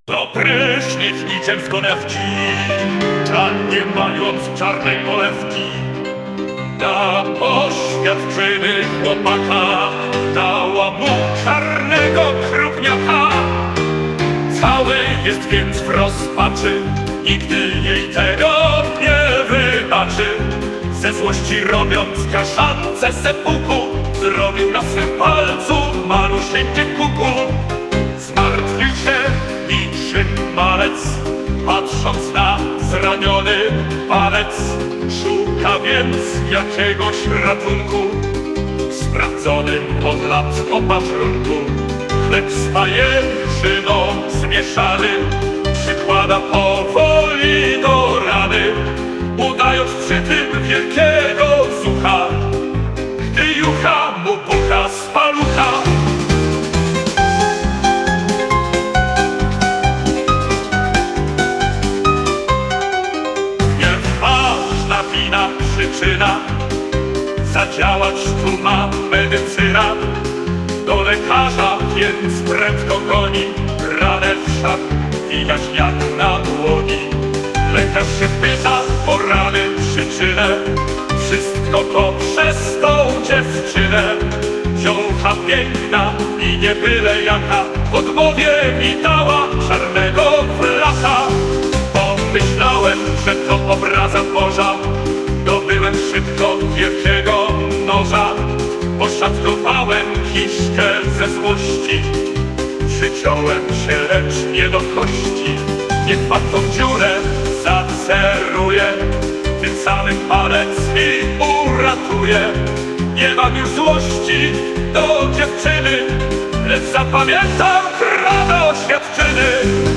To prysznic niczym z konewki, nie mając czarnej polewki. Na oświadczyny chłopaka dała mu czarnego krupniaka. Cały jest więc w rozpaczy, nigdy jej tego nie wybaczy. Ze złości robiąc kaszance sepuku, zrobił na swym palcu malusieńkie kuku. Zmartwił się niczym malec, patrząc na zraniony palec. Szuka więc jakiegoś ratunku w sprawdzonym od lat opatrunku. Chleb z pajęczyną zmieszany przykłada powoli do rany, udając przy tym wielkiego zucha, gdy jucha mu pucha z palucha. Nieważna wina przyczyna, zadziałać tu ma medycyna. Do lekarza więc prędko goni, ranę wszak widać jak na dłoni. Lekarz się pyta o rany przyczynę, wszystko to przez tą dziewczynę. Dziołcha piękna i nie byle jaka, w odmowie mi dała czarnego flaka. Pomyślałem, że to obraza Boża, dobyłem szybko wielkiego noża. Poszatkowałem kiszkę ze złości, przyciąłem się, lecz nie do kości. Niech pan tą dziurę zaceruje, tym samym palec mi uratuje. Nie mam już złości do dziewczyny, lecz zapamiętam krwawę oświadczyny.